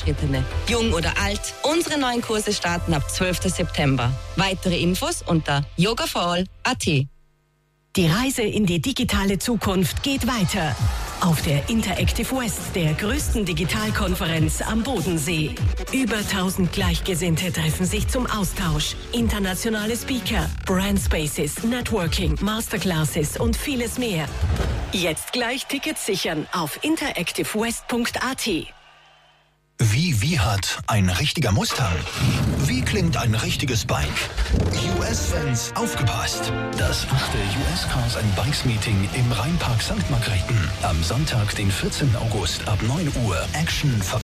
Fortgeschrittene, jung oder alt. Unsere neuen Kurse starten ab 12. September. Weitere Infos unter yogaforall.at. Die Reise in die digitale Zukunft geht weiter. Auf der Interactive West, der größten Digitalkonferenz am Bodensee. Über 1000 Gleichgesinnte treffen sich zum Austausch. Internationale Speaker, Brandspaces, Networking, Masterclasses und vieles mehr. Jetzt gleich Tickets sichern auf interactivewest.at. Wie hat ein richtiger Mustang? Wie klingt ein richtiges Bike? US-Fans, aufgepasst! Das 8. US Cars and Bikes Meeting im Rheinpark St. Margrethen. Am Sonntag, den 14. August ab 9 Uhr. Action